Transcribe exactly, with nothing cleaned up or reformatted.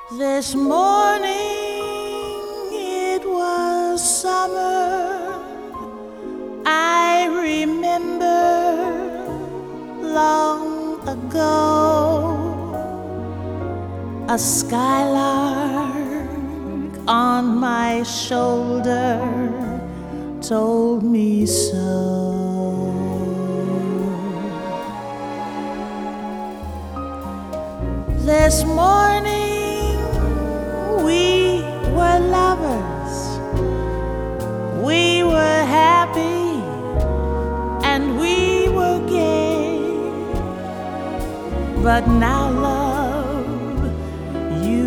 This morning it was summer. I remember long ago a skylark on my shoulder told me so. This morning